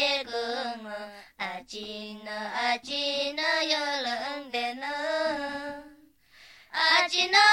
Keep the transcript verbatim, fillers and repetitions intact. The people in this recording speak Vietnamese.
ye gương a chi na a chi na yo lưng đen a chi na